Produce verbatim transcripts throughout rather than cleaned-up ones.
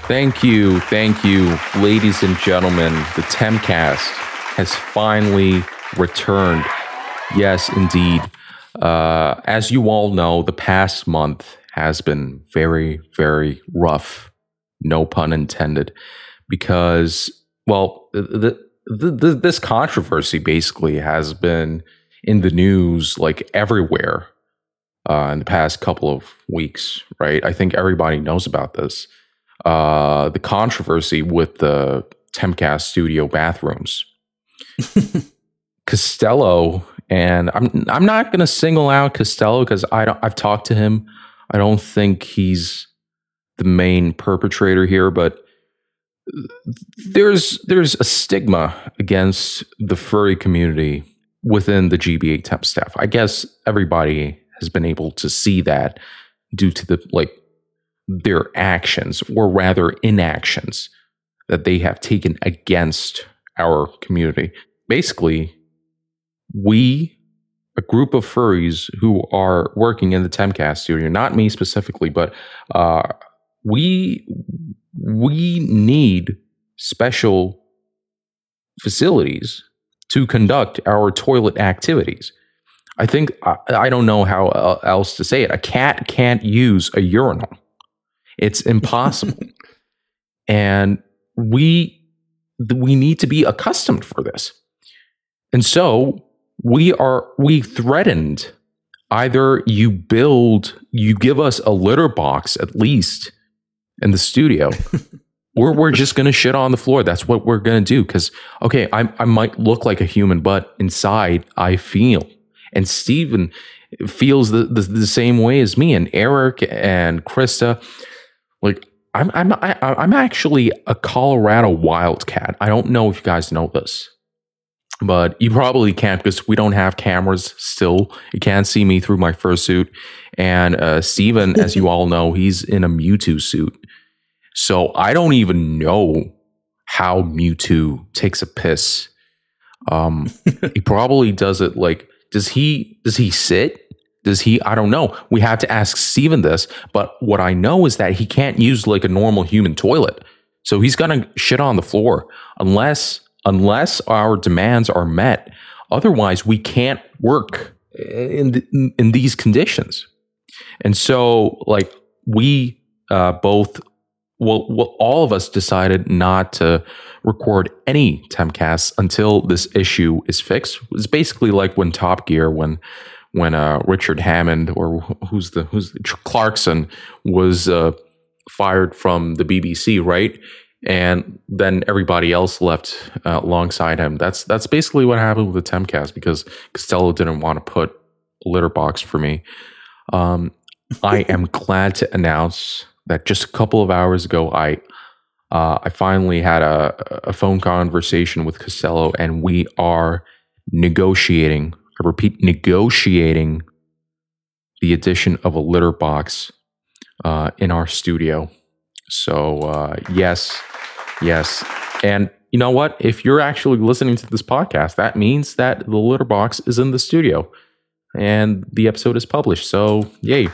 Thank you, thank you, ladies and gentlemen. The Temcast has finally returned. Yes, indeed. Uh, as you all know, the past month has been very, very rough. No pun intended. Because, well, the, the, the, this controversy basically has been in the news like everywhere uh, in the past couple of weeks, right? I think everybody knows about this. Uh, the controversy with the Temcast studio bathrooms. Costello, and I'm I'm not going to single out Costello because I don't I've talked to him. I don't think he's the main perpetrator here, but there's there's a stigma against the furry community within the G B A Temp staff. I guess everybody has been able to see that due to the like their actions, or rather inactions, that they have taken against our community. Basically, we, a group of furries who are working in the Temcast studio, not me specifically, but uh, we we need special facilities to conduct our toilet activities. I think, I, I don't know how else to say it. A cat can't use a urinal. It's impossible. And we we need to be accustomed for this. And so we are we threatened, either you build, you give us a litter box at least in the studio, or we're just going to shit on the floor. That's what we're going to do. Because, okay, I, I might look like a human, but inside I feel. And Steven feels the, the, the same way as me, and Eric and Krista. Like, I'm I'm I, I'm actually a Colorado Wildcat. I don't know if you guys know this, but you probably can't because we don't have cameras still. You can't see me through my fursuit. And uh, Steven, as you all know, he's in a Mewtwo suit. So I don't even know how Mewtwo takes a piss. Um, he probably does it like, does he does he sit? Does he? I don't know. We have to ask Steven this, but what I know is that he can't use like a normal human toilet. So he's gonna shit on the floor unless unless our demands are met. Otherwise, we can't work in the, in these conditions. And so, like, we uh, both, well, well, all of us decided not to record any Temcasts until this issue is fixed. It's basically like when Top Gear, when. when uh, Richard Hammond, or who's the who's the, Clarkson, was uh, fired from the B B C, right? And then everybody else left uh, alongside him. That's that's basically what happened with the Temcast, because Costello didn't want to put a litter box for me. Um, I am glad to announce that just a couple of hours ago, I uh, I finally had a, a phone conversation with Costello, and we are negotiating. I repeat, negotiating the addition of a litter box uh, in our studio. So, uh, yes, yes. And you know what? If you're actually listening to this podcast, that means that the litter box is in the studio and the episode is published. So, yay.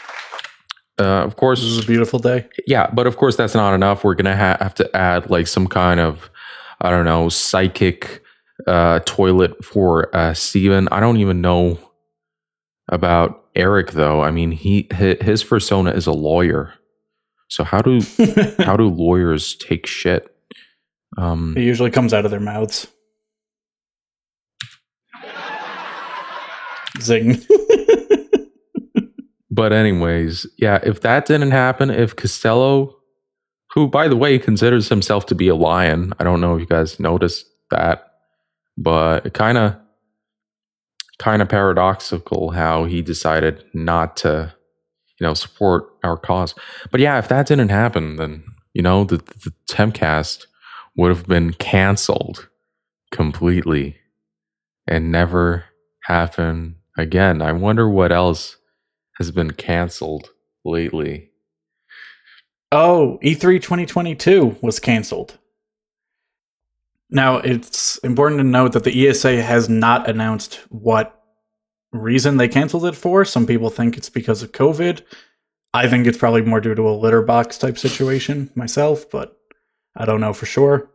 Uh, of course. This is a beautiful day. Yeah, but of course, that's not enough. We're going to ha- have to add like some kind of, I don't know, psychic uh toilet for uh Steven. I don't even know about Eric though. I mean, he his persona is a lawyer. So how do how do lawyers take shit? Um it usually comes out of their mouths. Zing. But anyways, yeah, if that didn't happen, if Costello, who by the way considers himself to be a lion, I don't know if you guys noticed that. But it kind of, kind of paradoxical how he decided not to, you know, support our cause. But yeah, if that didn't happen, then you know the the Temcast would have been canceled completely and never happen again. I wonder what else has been canceled lately. Oh, E three twenty twenty-two was canceled. Now, it's important to note that the E S A has not announced what reason they canceled it for. Some people think it's because of COVID. I think it's probably more due to a litter box type situation myself, but I don't know for sure.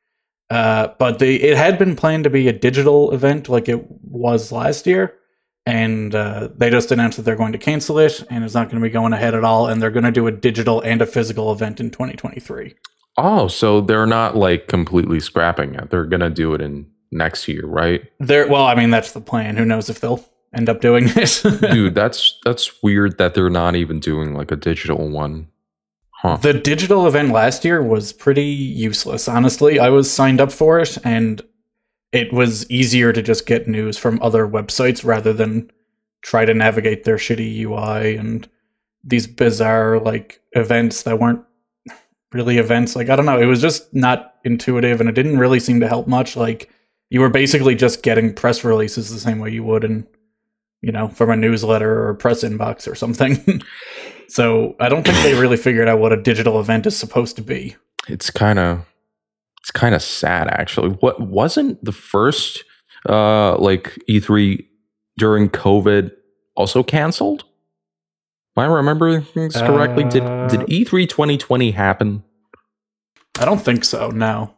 Uh, but the it had been planned to be a digital event like it was last year, and uh, they just announced that they're going to cancel it, and it's not going to be going ahead at all, and they're going to do a digital and a physical event in twenty twenty-three. Oh, so they're not like completely scrapping it. They're going to do it in next year, right? They're, well, I mean, that's the plan. Who knows if they'll end up doing it. Dude, that's that's weird that they're not even doing like a digital one. Huh. The digital event last year was pretty useless, honestly. I was signed up for it, and it was easier to just get news from other websites rather than try to navigate their shitty U I and these bizarre like events that weren't really events. Like, I don't know, it was just not intuitive, and it didn't really seem to help much. Like, you were basically just getting press releases the same way you would in, you know, from a newsletter or a press inbox or something. So I don't think they really figured out what a digital event is supposed to be. It's kind of it's kind of sad, actually. What wasn't the first uh, like E three during COVID also canceled? Am I remembering things correctly? Uh, did did E three twenty twenty happen? I don't think so. No.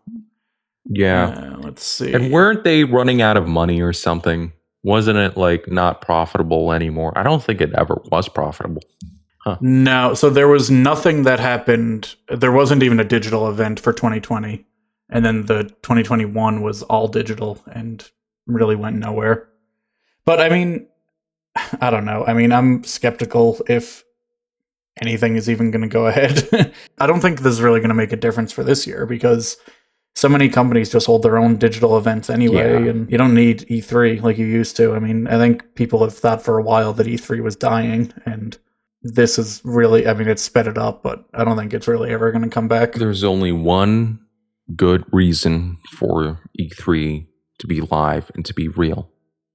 Yeah. Uh, let's see. And weren't they running out of money or something? Wasn't it like not profitable anymore? I don't think it ever was profitable. Huh. No, so there was nothing that happened. There wasn't even a digital event for twenty twenty. And then the twenty twenty-one was all digital and really went nowhere. But I mean, I don't know. I mean, I'm skeptical if anything is even going to go ahead. I don't think this is really going to make a difference for this year because so many companies just hold their own digital events anyway, yeah. And you don't need E three like you used to. I mean, I think people have thought for a while that E three was dying, and this is really, I mean, it's sped it up, but I don't think it's really ever going to come back. There's only one good reason for E three to be live and to be real.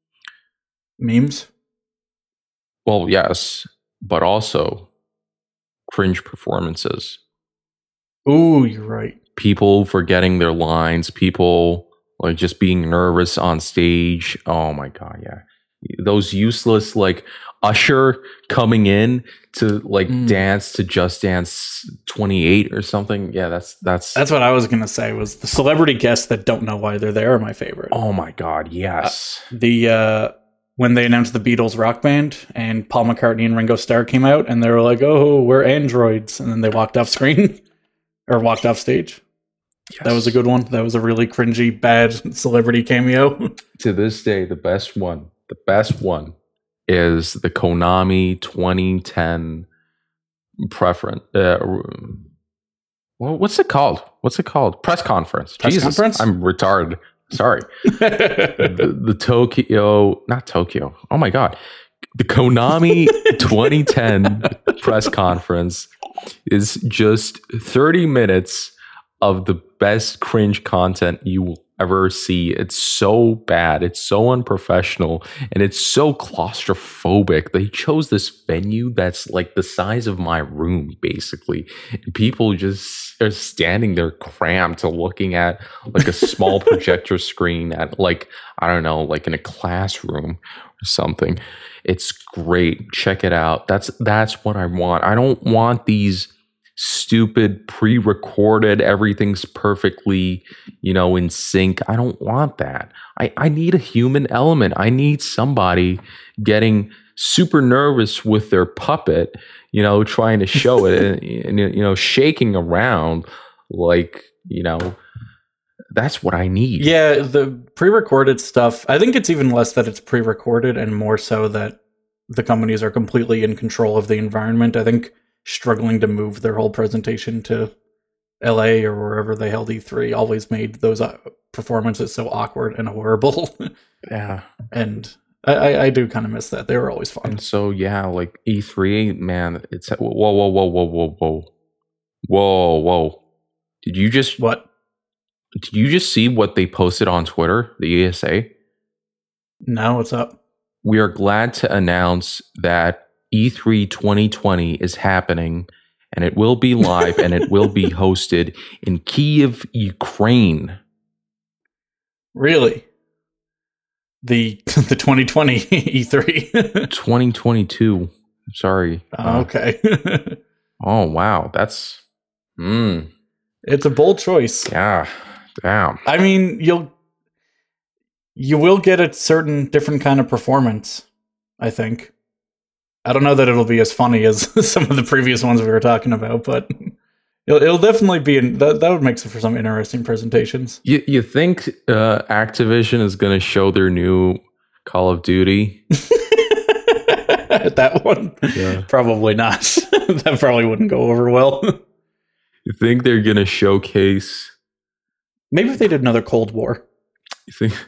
Memes? Well, yes, but also cringe performances. Ooh, you're right. People forgetting their lines, people like just being nervous on stage. Oh my God, yeah. Those useless, like, Usher coming in to like mm. dance to Just Dance twenty-eight or something. Yeah, that's that's that's what I was gonna say. Was the celebrity guests that don't know why they're there are my favorite. Oh my God, yes. Uh, the uh, when they announced the Beatles rock band and Paul McCartney and Ringo Starr came out and they were like, "Oh, we're androids," and then they walked off screen or walked off stage. Yes. That was a good one. That was a really cringy, bad celebrity cameo. To this day, the best one, the best one. is the Konami twenty ten preference. Uh, well, what's it called? What's it called? Press conference. Press Jesus, conference? I'm retarded. Sorry. the, the Tokyo, not Tokyo. Oh my God. The Konami twenty ten press conference is just thirty minutes of the best cringe content you will ever see. It's so bad. It's so unprofessional, and it's so claustrophobic. They chose this venue that's like the size of my room, basically. And people just are standing there cramped, looking at like a small projector screen at like, I don't know, like in a classroom or something. It's great. Check it out. That's that's what I want. I don't want these stupid pre-recorded, everything's perfectly, you know, in sync. I don't want that. I, I need a human element. I need somebody getting super nervous with their puppet, you know, trying to show it and, and, you know, shaking around like, you know, that's what I need. Yeah, the pre-recorded stuff, I think it's even less that it's pre-recorded and more so that the companies are completely in control of the environment. I think struggling to move their whole presentation to L A or wherever they held E three always made those uh, performances so awkward and horrible. Yeah. And I, I do kind of miss that. They were always fun. And so, yeah, like E three, man, it's whoa, whoa, whoa, whoa, whoa, whoa. Whoa, whoa. Did you just... What? Did you just see what they posted on Twitter, the E S A? No, what's up? We are glad to announce that E three twenty twenty is happening, and it will be live, and it will be hosted in Kyiv, Ukraine. Really? The the twenty twenty E three? twenty twenty-two. Sorry. Uh, okay. Oh wow, that's. Hmm. It's a bold choice. Yeah. Damn. I mean, you'll you will get a certain different kind of performance, I think. I don't know that it'll be as funny as some of the previous ones we were talking about, but it'll, it'll definitely be in, that. That would make for some interesting presentations. You you think uh, Activision is going to show their new Call of Duty? That one, Yeah. Probably not. That probably wouldn't go over well. You think they're going to showcase? Maybe if they did another Cold War. You think?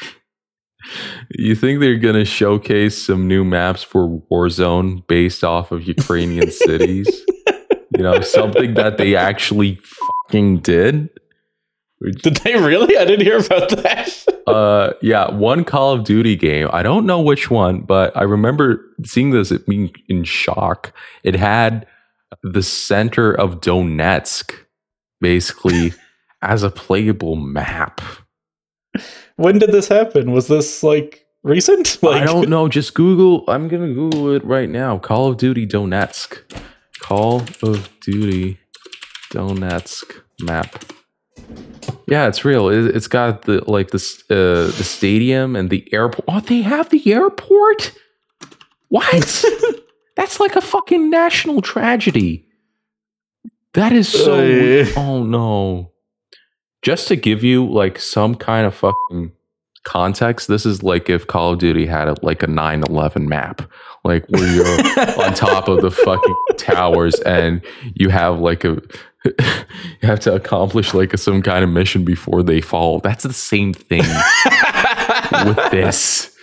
You think they're going to showcase some new maps for Warzone based off of Ukrainian cities? You know, something that they actually fucking did. Did they really? I didn't hear about that. Uh, yeah, one Call of Duty game. I don't know which one, but I remember seeing this and being in shock. It had the center of Donetsk basically as a playable map. When did this happen? Was this like recent? Like, I don't know. Just Google. I'm gonna Google it right now. Call of Duty Donetsk. Call of Duty Donetsk map. Yeah, it's real. It, it's got the like this uh, the stadium and the airport. Oh, they have the airport. What? That's like a fucking national tragedy. That is so. Uh, Oh no. Just to give you like some kind of fucking context, this is like if Call of Duty had a, like a nine eleven map, like where you're on top of the fucking towers and you have like a you have to accomplish like a, some kind of mission before they fall. That's the same thing with this.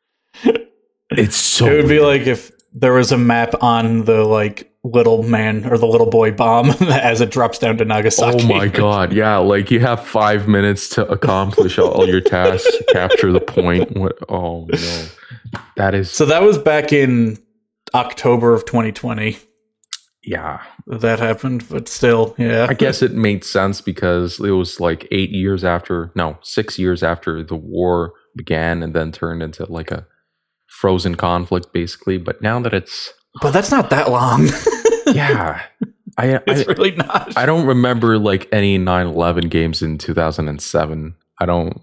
It's so. It would be weird. like if there was a map on the like little man or the little boy bomb as it drops down to Nagasaki. Oh my god, yeah, like you have five minutes to accomplish all, all your tasks, capture the point. What, oh no. That is So that was back in October of twenty twenty. Yeah. That happened, but still, yeah. I guess it made sense because it was like eight years after, no, six years after the war began and then turned into like a frozen conflict basically. But now that it's But that's not that long. yeah. I, It's I really not. I don't remember like any nine eleven games in two thousand seven. I don't.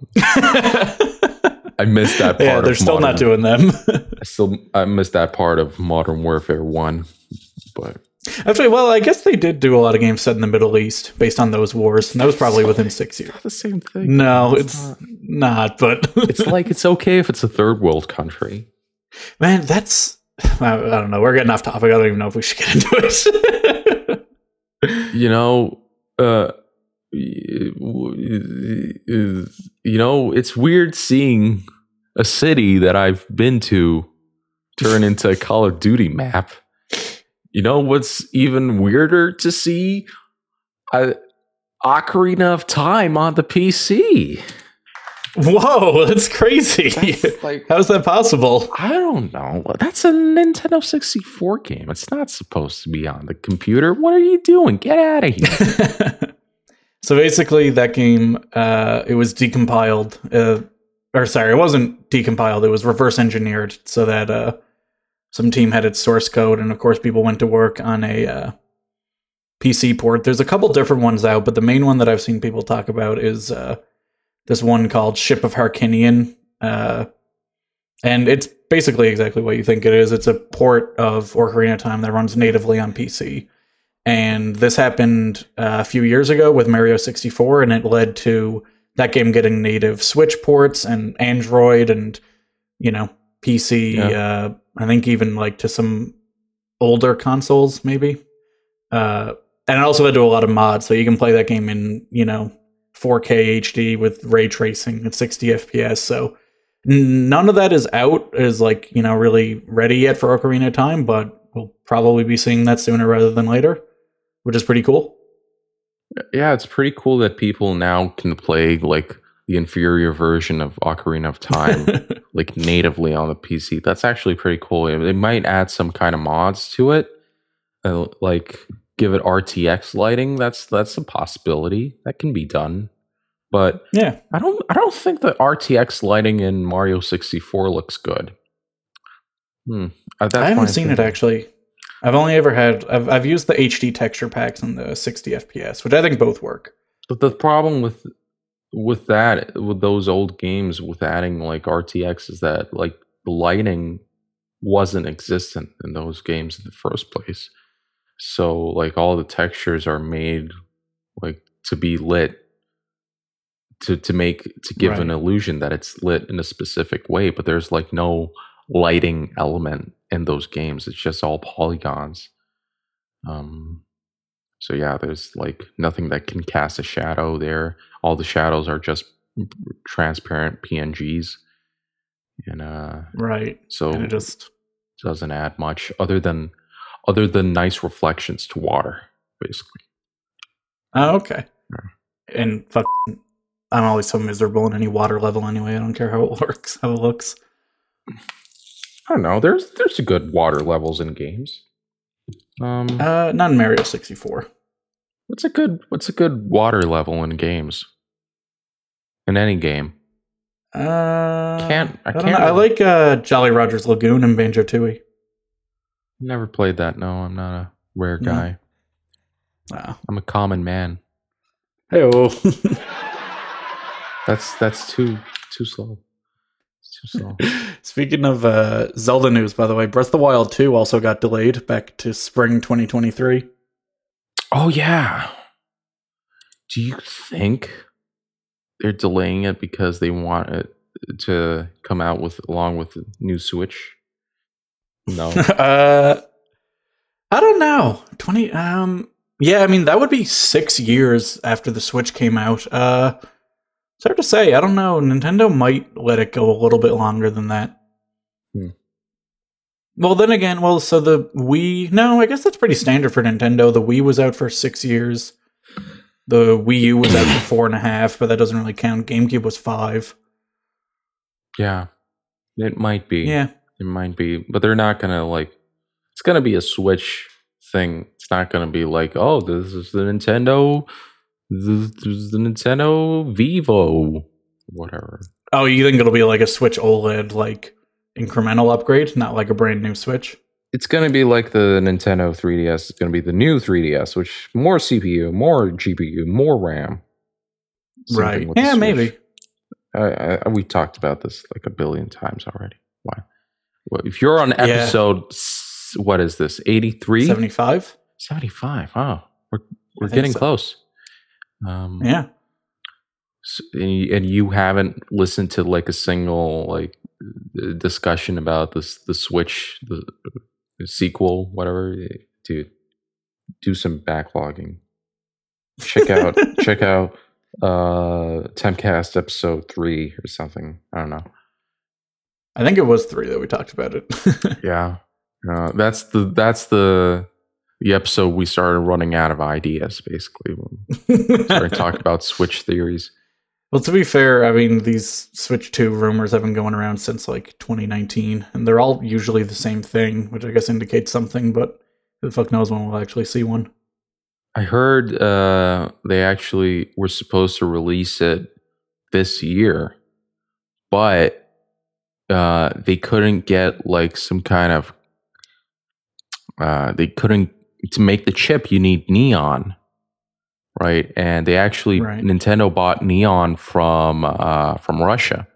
I missed that part. Yeah, they're of still modern, not doing them. I still I missed that part of Modern Warfare One, but Actually, well, I guess they did do a lot of games set in the Middle East based on those wars, and that was probably within six years. it's not the same thing. No, it's not. But It's like it's okay if it's a third world country. man, that's I, I don't know. We're getting off topic. I don't even know if we should get into it. You know, uh, you know, it's weird seeing a city that I've been to turn into a Call of Duty map. You know what's even weirder to see? Uh, Ocarina of Time on the P C. Whoa, that's crazy. That's like, How's that possible? I don't know. That's a Nintendo sixty-four game. It's not supposed to be on the computer. What are you doing? Get out of here. So basically, that game, uh, it was decompiled. Uh, or sorry, it wasn't decompiled. It was reverse engineered so that uh, some team had its source code, and of course, people went to work on a uh, P C port. There's a couple different ones out, but the main one that I've seen people talk about is uh, this one called Ship of Harkinian. Uh, and it's basically exactly what you think it is. It's a port of Ocarina of Time that runs natively on P C. And this happened uh, a few years ago with Mario sixty-four, and it led to that game getting native Switch ports and Android and, you know, P C, Yeah. uh, I think even like to some older consoles, maybe. Uh, and it also led to a lot of mods, so you can play that game in, you know, four K H D with ray tracing at sixty F P S. So n- none of that is out, is like, you know, really ready yet for Ocarina of Time, but we'll probably be seeing that sooner rather than later, which is pretty cool. Yeah, it's pretty cool that people now can play like the inferior version of Ocarina of Time like natively on the P C. That's actually pretty cool. They might add some kind of mods to it, uh, like give it R T X lighting. That's that's a possibility that can be done. But Yeah. I don't I don't think the R T X lighting in Mario sixty-four looks good. Hmm. Uh, that's I haven't fine seen too. it actually. I've only ever had I've I've used the H D texture packs and the sixty F P S, which I think both work. But the problem with with that with those old games with adding like R T X is that like the lighting wasn't existent in those games in the first place. So like all the textures are made like to be lit to to make to give Right. an illusion that it's lit in a specific way, but there's like no lighting element in those games. It's just all polygons. Um so yeah, there's like nothing that can cast a shadow there. All the shadows are just transparent P N Gs. And uh Right. so And it just doesn't add much other than other than nice reflections to water, basically. Oh, okay. Yeah. And fuck, I'm always so miserable in any water level anyway. I don't care how it works, how it looks. I don't know. There's there's good water levels in games. Um, Uh, not in Mario sixty-four. what's a good what's a good water level in games? In any game, Uh, Can't- I I, don't can't know. I remember. like uh, Jolly Roger's Lagoon and Banjo-Tooie. never played that. No, I'm not a rare No. guy. Wow. I'm a common man. Hey, That's that's too too slow. It's too slow. Speaking of uh, Zelda news, by the way, Breath of the Wild two also got delayed back to spring twenty twenty-three. Oh yeah. Do you think they're delaying it because they want it to come out with along with the new Switch? No. uh, I don't know. twenty Um, yeah, I mean that would be six years after the Switch came out. Uh, it's hard to say. I don't know. Nintendo might let it go a little bit longer than that. Hmm. Well, then again, well, so the Wii. No, I guess that's pretty standard for Nintendo. The Wii was out for six years. The Wii U was out for four and a half, but that doesn't really count. GameCube was five. Yeah. It might be. Yeah. It might be. But they're not gonna like it's gonna be a Switch thing. It's not gonna be like, oh, this is the Nintendo this is the Nintendo Vivo. Whatever. Oh, you think it'll be like a Switch OLED, like incremental upgrade, not like a brand new Switch? It's gonna be like the Nintendo three D S. It's gonna be the new three D S, which more C P U, more G P U, more RAM. Same Right. thing with the Yeah, Switch. maybe. I, I, we talked about this like a billion times already. Why? Well, if you're on episode, s what is this? eighty-three? seventy-five? seventy-five. Wow, we're we're I think getting so. close. Um, Yeah. s- and, you, and you haven't listened to like a single like uh, discussion about this the Switch the, the sequel, whatever. Dude, do some backlogging. Check out check out uh Tempcast episode three or something. I don't know. I think it was three that we talked about it. Yeah, uh, that's the that's the the episode we started running out of ideas. Basically, when we started talking about Switch theories. Well, to be fair, I mean, these Switch two rumors have been going around since like twenty nineteen, and they're all usually the same thing, which I guess indicates something, but who the fuck knows when we'll actually see one. I heard uh, they actually were supposed to release it this year, but uh, they couldn't get like some kind of uh, they couldn't to make the chip. You need neon, right? And they actually Right. Nintendo bought neon from uh, from Russia,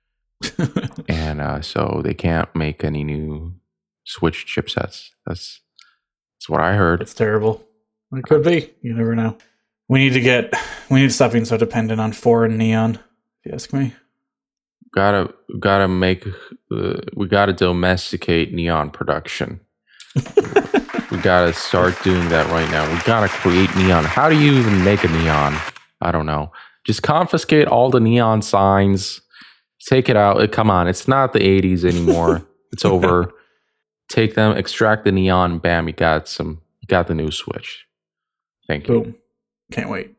and uh, so they can't make any new Switch chipsets. That's that's what I heard. It's terrible. It could be. You never know. We need to get. We need to stop being so dependent on foreign neon. If you ask me. Gotta gotta make uh, we gotta domesticate neon production. We gotta start doing that right now. We gotta create neon. How do you even make a neon? I don't know. Just confiscate all the neon signs. Take it out. Uh, Come on, it's not the eighties anymore. It's over. Take them, extract the neon. Bam, you got some. You got the new Switch. Thank you. Boom. Can't wait.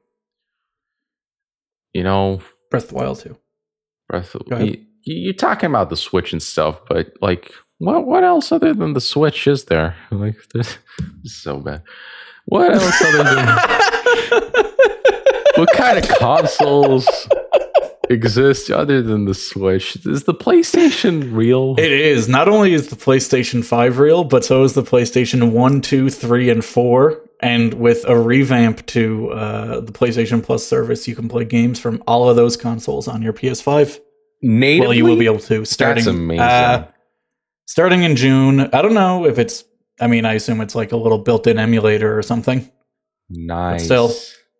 You know, Breath of the Wild two. Breath of, Go ahead. you, you're talking about the Switch and stuff, but like, what what else other than the Switch is there? Like, this is so bad. What else other than what kind of consoles? exists other than the Switch? Is the PlayStation real? It is. Not only is the PlayStation five real, but so is the PlayStation one, two, three, and four. And with a revamp to uh, the PlayStation Plus service, you can play games from all of those consoles on your P S five. Natively? Well, you will be able to. Starting, That's amazing. Uh, starting in June. I don't know if it's... I mean, I assume it's like a little built-in emulator or something. Nice. But still.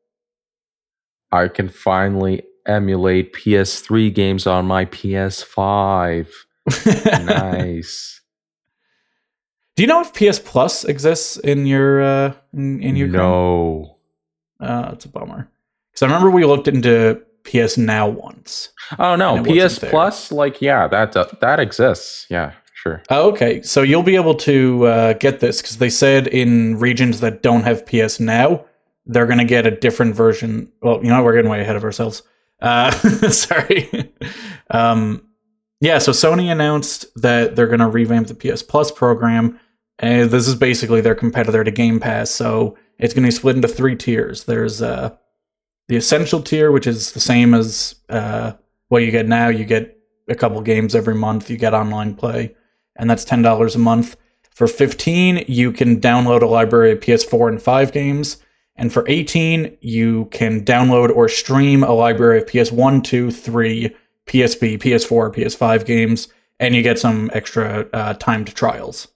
I can finally emulate P S three games on my P S five. Nice. Do you know if P S Plus exists in your uh, in, in your No. Uh, it's a bummer. Because I remember we looked into P S Now once. Oh no, P S Plus, like yeah, that uh, that exists. Yeah, sure. Oh, okay, so you'll be able to uh, get this because they said in regions that don't have P S Now, they're going to get a different version. Well, you know, we're getting way ahead of ourselves. Uh, sorry. um, yeah, so Sony announced that they're going to revamp the P S Plus program. And this is basically their competitor to Game Pass. So it's going to be split into three tiers. There's uh, the Essential tier, which is the same as uh, what you get now. You get a couple games every month. You get online play. And that's ten dollars a month. For fifteen dollars, you can download a library of P S four and five games. And for eighteen dollars, you can download or stream a library of P S one, two, three, P S P, P S four, P S five games. And you get some extra uh, timed trials.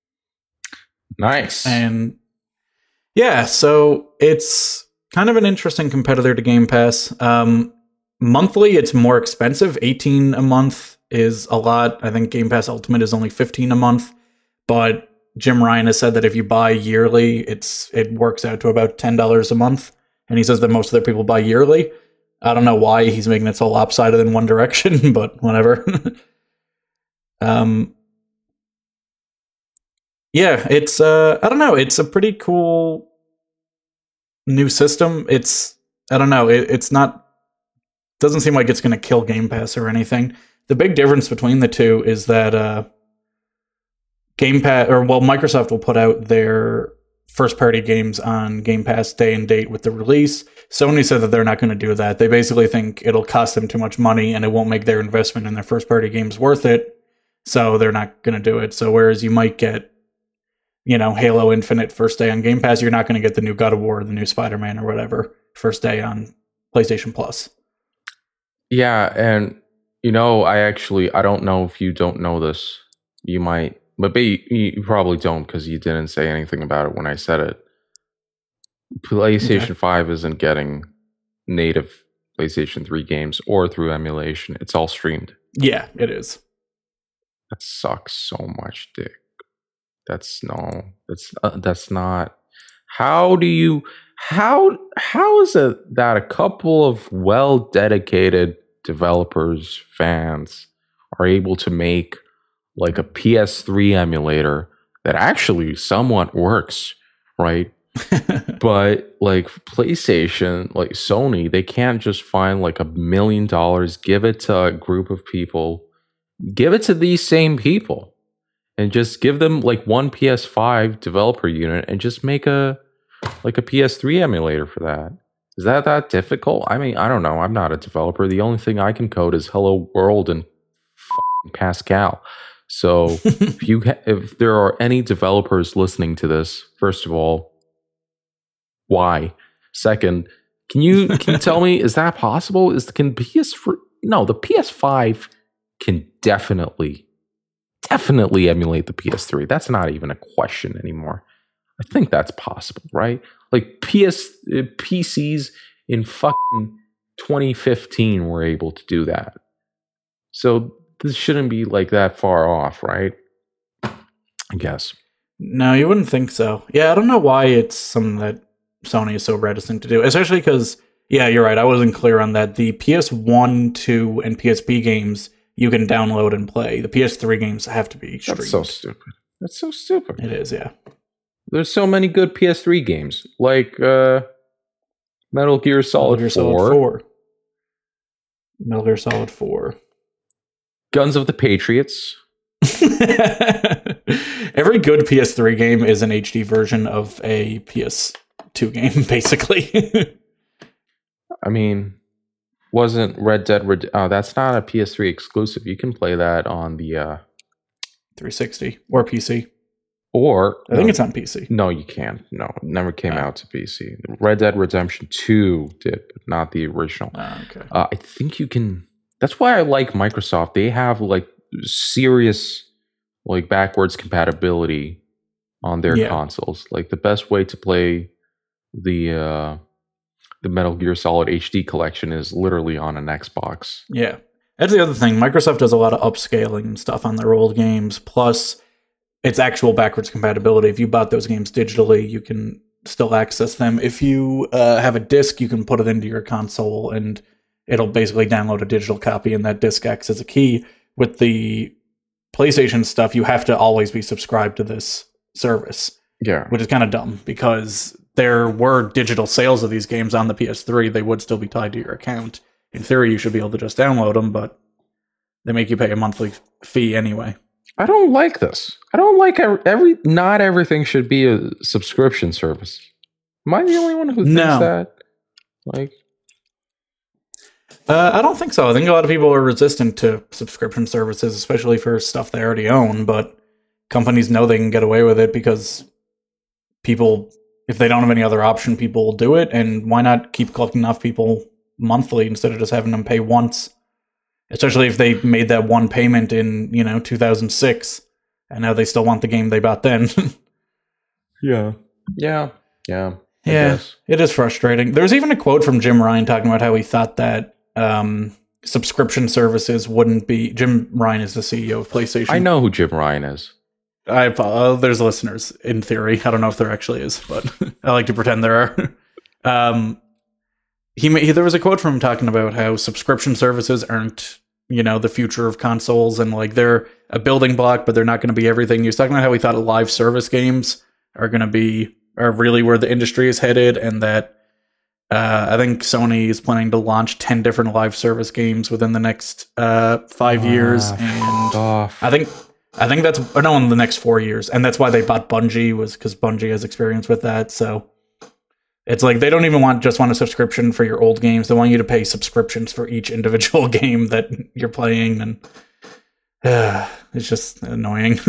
Nice. And yeah, so it's kind of an interesting competitor to Game Pass. Um, monthly, it's more expensive. eighteen a month is a lot. I think Game Pass Ultimate is only fifteen a month. But Jim Ryan has said that if you buy yearly, it's it works out to about ten dollars a month. And he says that most other people buy yearly. I don't know why he's making it so lopsided in one direction, but whatever. um. Yeah, it's uh I don't know, it's a pretty cool new system. It's I don't know, it, it's not doesn't seem like it's going to kill Game Pass or anything. The big difference between the two is that uh Game Pass or well Microsoft will put out their first party games on Game Pass day and date with the release. Sony said that they're not going to do that. They basically think it'll cost them too much money and it won't make their investment in their first party games worth it. So they're not going to do it. So whereas you might get you know, Halo Infinite first day on Game Pass, you're not going to get the new God of War, or the new Spider-Man or whatever first day on PlayStation Plus. Yeah, and you know, I actually I don't know if you don't know this. You might, but you, you probably don't because you didn't say anything about it when I said it. PlayStation okay. five isn't getting native PlayStation three games or through emulation. It's all streamed. Yeah, it is. That sucks so much, dick. That's no, that's uh, that's not. How do you? How how is it that a couple of well dedicated developers, fans, are able to make like a P S three emulator that actually somewhat works, right? But like PlayStation, like Sony, they can't just find like a million dollars, give it to a group of people, give it to these same people. And just give them like one P S five developer unit and just make a like a P S three emulator for that. Is that that difficult? I mean, I don't know. I'm not a developer. The only thing I can code is Hello World and Pascal. So if you ha- if there are any developers listening to this, first of all, why? Second, can you can you tell me is that possible? Is can P S no the P S five can definitely. Definitely emulate the P S three. That's not even a question anymore. I think that's possible, right? Like P S uh, P Cs in fucking twenty fifteen were able to do that. So this shouldn't be like that far off, right? I guess. No, you wouldn't think so. Yeah, I don't know why it's something that Sony is so reticent to do, especially because, yeah, you're right. I wasn't clear on that. The P S one, two, and P S P games you can download and play. The P S three games have to be streamed. That's so stupid. That's so stupid. It is, yeah. There's so many good P S three games, like uh, Metal Gear Solid, Metal Gear four. Solid four. Metal Gear Solid four. Guns of the Patriots. Every good P S three game is an H D version of a P S two game, basically. I mean, Wasn't Red Dead Red? Oh, that's not a P S three exclusive. You can play that on the uh, three sixty or P C. Or I think no, it's on P C. No, you can't. No, it never came Oh. out to P C. Red Dead Redemption two did, but not the original. Oh, okay. Uh, I think you can. That's why I like Microsoft. They have like serious, like backwards compatibility on their Yeah. consoles. Like the best way to play the uh, the Metal Gear Solid H D collection is literally on an Xbox. Yeah. That's the other thing. Microsoft does a lot of upscaling and stuff on their old games. Plus, it's actual backwards compatibility. If you bought those games digitally, you can still access them. If you uh, have a disc, you can put it into your console and it'll basically download a digital copy, and that disc acts as a key. With the PlayStation stuff, you have to always be subscribed to this service, Yeah. which is kind of dumb because there were digital sales of these games on the P S three. They would still be tied to your account. In theory, you should be able to just download them, but they make you pay a monthly fee anyway. I don't like this. I don't like every, every not everything should be a subscription service. Am I the only one who thinks No. that? Like, Uh, I don't think so. I think a lot of people are resistant to subscription services, especially for stuff they already own, but companies know they can get away with it because people, if they don't have any other option, people will do it, and why not keep collecting enough people monthly instead of just having them pay once? Especially if they made that one payment in, you know, two thousand six, and now they still want the game they bought then. yeah, yeah, yeah, I Yeah, guess. it is frustrating. There was even a quote from Jim Ryan talking about how he thought that um, subscription services wouldn't be. Jim Ryan is the C E O of PlayStation. I know who Jim Ryan is. I uh, there's listeners in theory. I don't know if there actually is, but I like to pretend there are. um, he, he there was a quote from him talking about how subscription services aren't, you know, the future of consoles, and like they're a building block, but they're not going to be everything. He was talking about how he thought live service games are going to be are really where the industry is headed, and that uh, I think Sony is planning to launch ten different live service games within the next uh, five years, Ah, and off. I think I think that's or no in the next four years, and that's why they bought Bungie, was because Bungie has experience with that. So it's like they don't even want just want a subscription for your old games; they want you to pay subscriptions for each individual game that you're playing, and uh, it's just annoying.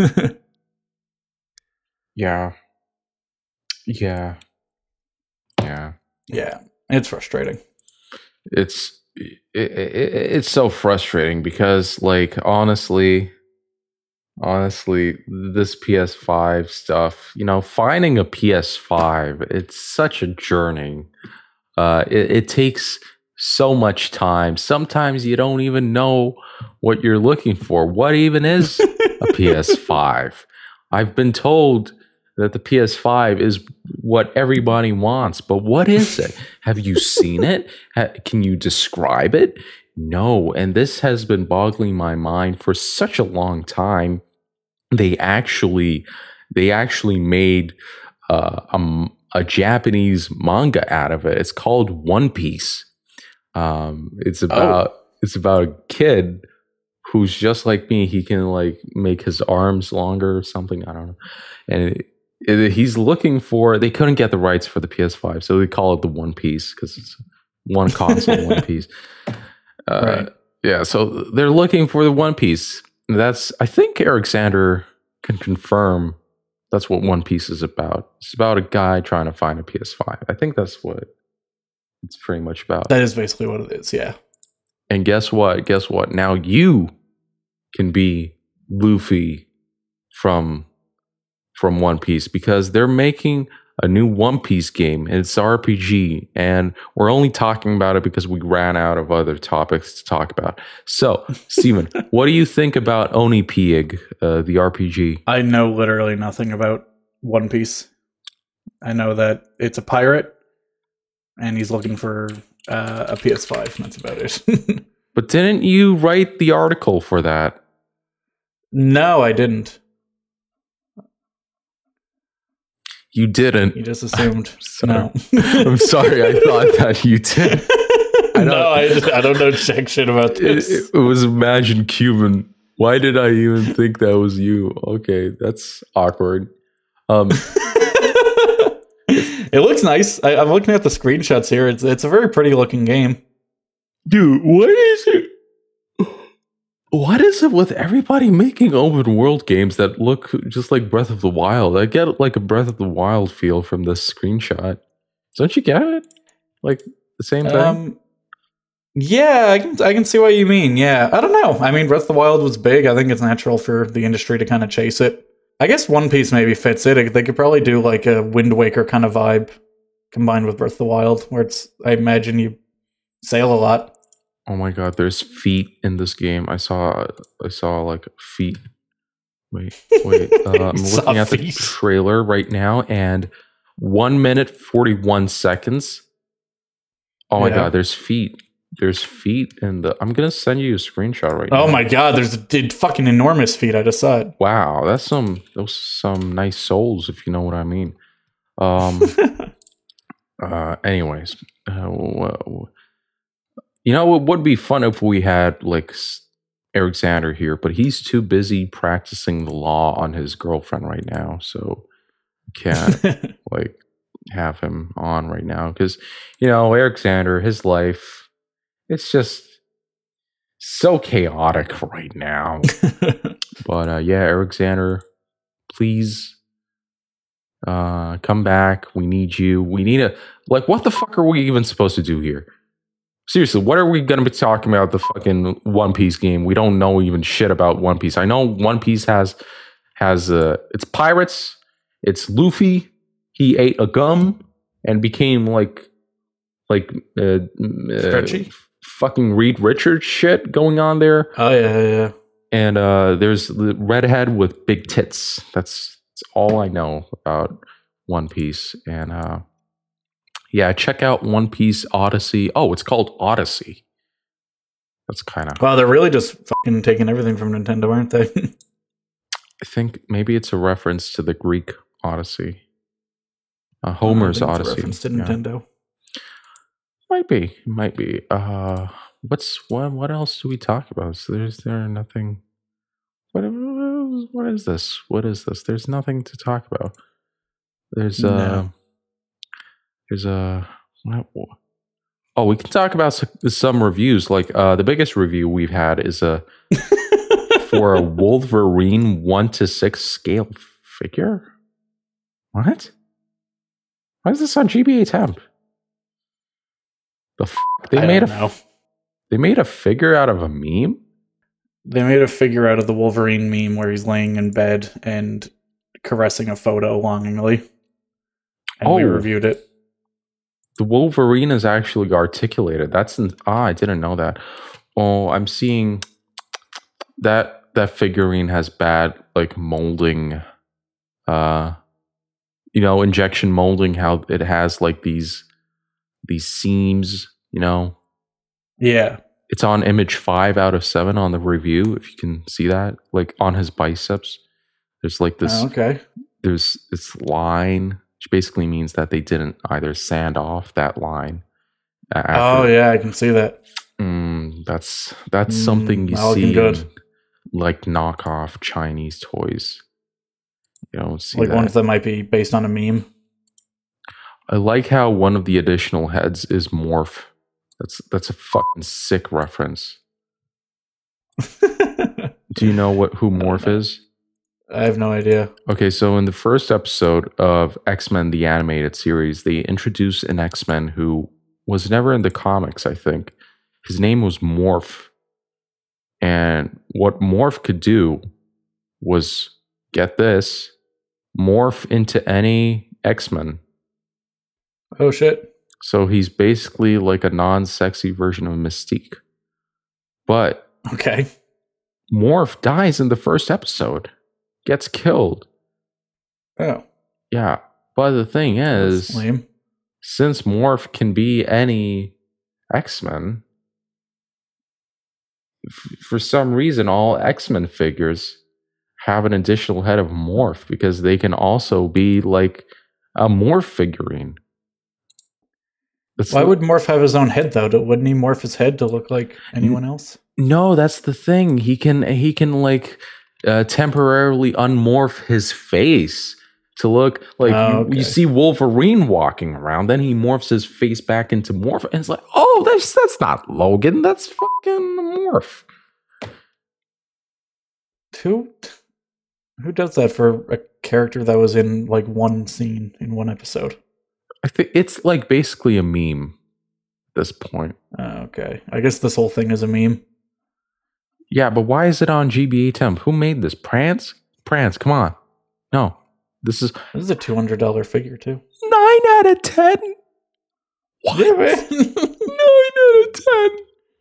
Yeah, yeah, yeah. Yeah, it's frustrating. It's it, it, it's so frustrating because, like, honestly, honestly, this P S five stuff, you know, finding a P S five, it's such a journey. Uh, it, it takes so much time. Sometimes you don't even know what you're looking for. What even is a P S five? I've been told that the P S five is what everybody wants, but what is it? Have you seen it? Ha- can you describe it? No, and this has been boggling my mind for such a long time. They actually, they actually made uh, a, a Japanese manga out of it. It's called One Piece. Um, it's about Oh. it's about a kid who's just like me. He can like make his arms longer or something. I don't know, and it, it, he's looking for. They couldn't get the rights for the P S five, so they call it the One Piece because it's one console, one piece. Uh, Right. Yeah, so they're looking for the One Piece. That's I think Eric Sander can confirm that's what One Piece is about. It's about a guy trying to find a P S five. I think that's what it's pretty much about. That is basically what it is. Yeah. And guess what? Guess what? Now you can be Luffy from from One Piece because they're making a new One Piece game and it's R P G, and we're only talking about it because we ran out of other topics to talk about. So, Steven, what do you think about Oni Pig, uh, the R P G? I know literally nothing about One Piece. I know that it's a pirate, and he's looking for uh, a P S five, and that's about it. But didn't you write the article for that? No, I didn't. You didn't. You just assumed. Sorry. No. I'm sorry. I thought that you did. I no, I, just, I don't know jack shit about It, this. it, it was Imagine Cuban. Why did I even think that was you? Okay, that's awkward. Um, It looks nice. I, I'm looking at the screenshots here. It's it's a very pretty looking game. Dude, what is it? What is it with everybody making open world games that look just like Breath of the Wild? I get like a Breath of the Wild feel from this screenshot. Don't you get it? Like the same thing? Um, yeah, I can I can see what you mean. Yeah, I don't know. I mean, Breath of the Wild was big. I think it's natural for the industry to kind of chase it. I guess One Piece maybe fits it. They could probably do like a Wind Waker kind of vibe combined with Breath of the Wild, where it's, I imagine you sail a lot. Oh my god, there's feet in this game. I saw I saw like feet. Wait, wait. Uh, I'm looking at feet. The trailer right now, and one minute forty-one seconds. Oh my yeah. god, there's feet. There's feet in the. I'm gonna send you a screenshot right oh now. Oh my god, there's did fucking enormous feet. I just saw it. Wow, that's some those some nice souls, if you know what I mean. Um. uh. Anyways, uh, you know, it would be fun if we had like Eric Xander here, but he's too busy practicing the law on his girlfriend right now, so can't like have him on right now because you know Eric Xander, his life, it's just so chaotic right now. But uh, yeah, Eric Xander, please uh, come back. We need you. We need a like. What the fuck are we even supposed to do here? Seriously, what are we going to be talking about the fucking One Piece game? We don't know even shit about One Piece. I know One Piece has has uh, it's pirates. It's Luffy. He ate a gum and became like like uh, uh, fucking Reed Richards shit going on there. Oh yeah, yeah. yeah. And uh, there's the redhead with big tits. That's, that's all I know about One Piece. And uh, yeah, check out One Piece Odyssey. Oh, it's called Odyssey. That's kind of... Wow, they're really just fucking taking everything from Nintendo, aren't they? I think maybe it's a reference to the Greek Odyssey. Uh, Homer's Odyssey. It's a reference to Nintendo. Yeah. Might be. Might be. Uh, what's what? What else do we talk about? So there's there nothing... What, what is this? What is this? There's nothing to talk about. There's... Uh, no. There's a oh, we can talk about some reviews. Like uh, the biggest review we've had is a for a Wolverine one to six scale figure. What? Why is this on G B A Temp? The f- they I made don't a know. They made a figure out of a meme. They made a figure out of the Wolverine meme where he's laying in bed and caressing a photo longingly, and oh. we reviewed it. The Wolverine is actually articulated. That's an, ah, I didn't know that. Oh, I'm seeing that that figurine has bad like molding, uh, you know, injection molding. How it has like these these seams, you know. Yeah, it's on image five out of seven on the review. If you can see that, like on his biceps, there's like this. Oh, okay. There's this line. Which basically means that they didn't either sand off that line. Oh yeah, I can see that. Mm, that's that's mm, something you see in, like knockoff Chinese toys. You don't see like that. Ones that might be based on a meme. I like how one of the additional heads is Morph. That's that's a fucking sick reference. Do you know what who Morph is? I have no idea. Okay, so in the first episode of X-Men, the animated series, they introduced an X-Men who was never in the comics, I think. His name was Morph. And what Morph could do was, get this, morph into any X-Men. Oh, shit. So he's basically like a non-sexy version of Mystique. But okay, Morph dies in the first episode. Gets killed. Oh. Yeah. But the thing is, lame. Since Morph can be any X-Men, f- for some reason, all X-Men figures have an additional head of Morph because they can also be like a Morph figurine. That's Why the, would Morph have his own head though? Wouldn't he morph his head to look like anyone else? No, that's the thing. He can he can like uh, temporarily unmorph his face to look like Oh, you, okay. you see Wolverine walking around. Then he morphs his face back into Morph, and it's like, oh, that's that's not Logan. That's fucking Morph. Who who does that for a character that was in like one scene in one episode? I think it's like basically a meme at this point. Uh, okay, I guess this whole thing is a meme. Yeah, but why is it on G B A Temp? Who made this? Prance? Prance, come on. No. This is This is a two hundred dollar figure too. nine out of ten. What? Yeah, man. nine out of ten.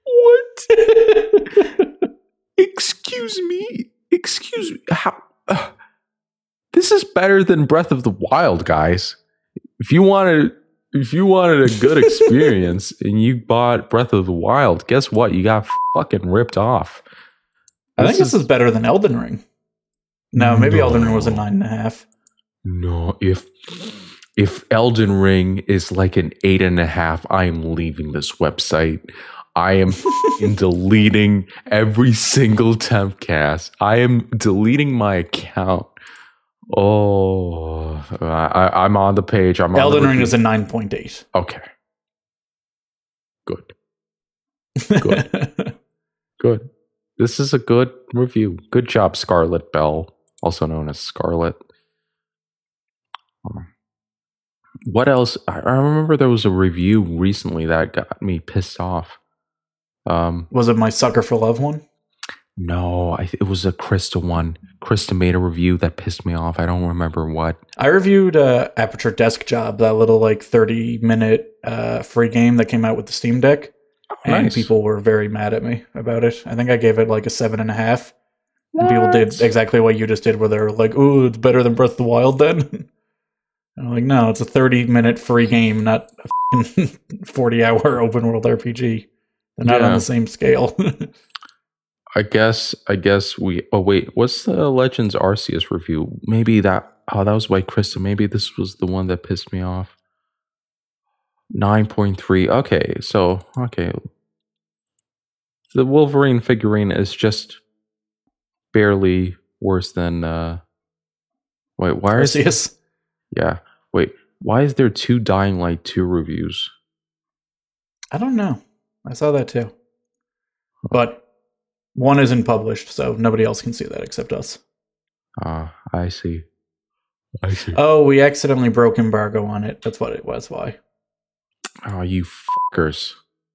What? Excuse me. Excuse me. How? Uh, this is better than Breath of the Wild, guys. If you wanted, if you wanted a good experience and you bought Breath of the Wild, guess what? You got fucking ripped off. I think this is better than Elden Ring. No, maybe No. Elden Ring was a nine and a half. No, if if Elden Ring is like an eight and a half, I am leaving this website. I am f***ing deleting every single Tempcast. I am deleting my account. Oh, I, I'm on the page. I'm on Elden the Ring review. is a nine point eight. Okay. Good. Good. Good. This is a good review. Good job, Scarlet Bell, also known as Scarlet. Um, What else? I I remember there was a review recently that got me pissed off. Um, Was it my Sucker for Love one? no, I, it was a Krista one. Krista made a review that pissed me off. I don't remember what. I reviewed uh, Aperture Desk Job, that little like thirty minute uh, free game that came out with the Steam Deck. And Nice. people were very mad at me about it. I think I gave it like a seven and a half. And people What? did exactly what you just did, where they were like, "Ooh, it's better than Breath of the Wild." Then, and I'm like, "No, it's a thirty minute free game, not a forty hour open world R P G. They're not on Yeah. the same scale." I guess. I guess we. Oh wait, what's the Legends Arceus review? Maybe that. Oh, that was by Krista. Maybe this was the one that pissed me off. Nine point three. Okay, so okay. The Wolverine figurine is just barely worse than. uh Wait, why is Arceus. yeah? Wait, why is there two Dying Light two reviews? I don't know. I saw that too, but one isn't published, so nobody else can see that except us. Ah, I see. I see. Oh, we accidentally broke embargo on it. That's what it was. Why? Oh, you fuckers.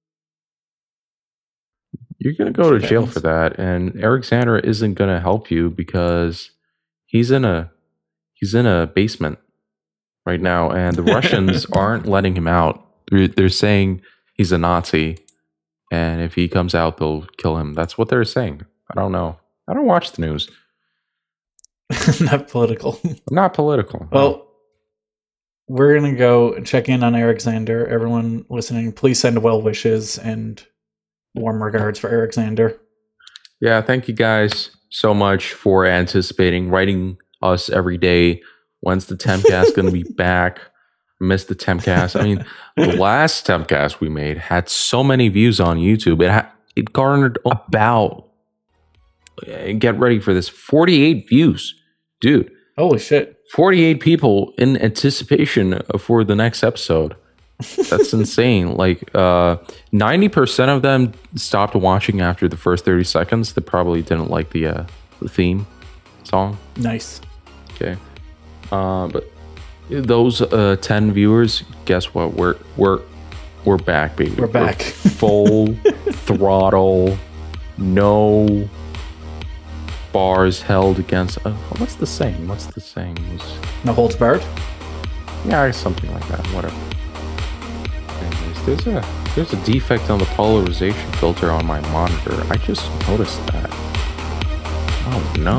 You're going to go to Shit jail happens. for that, and Alexander isn't going to help you because he's in a he's in a basement right now, and the Russians aren't letting him out. They're, they're saying he's a Nazi, and if he comes out, they'll kill him. That's what they're saying. I don't know. I don't watch the news. Not political. I'm not political. Well, we're gonna go check in on Alexander. Everyone listening, please send well wishes and warm regards for Alexander. Yeah, thank you guys so much for anticipating, writing us every day. When's the Tempcast going to be back? Missed the Tempcast. I mean, the last Tempcast we made had so many views on YouTube. It ha- it garnered about, get ready for this, forty-eight views. Dude, Holy shit! forty-eight people in anticipation for the next episode. That's insane. Like uh, ninety percent of them stopped watching after the first thirty seconds. They probably didn't like the, uh, the theme song. Nice. Okay. Uh, but those uh, ten viewers, guess what? We're we're we're back, baby. We're back. Full throttle. No bars held against. Uh, what's the saying? What's the saying? It's- No holds barred. yeah, something like that. Whatever. Anyways, there's a there's a defect on the polarization filter on my monitor. I just noticed that. Oh no.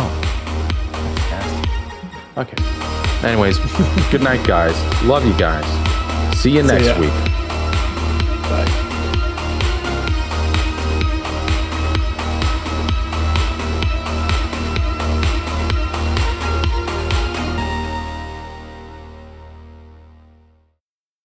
Okay. Anyways, good night, guys. Love you guys. See you See next ya. week.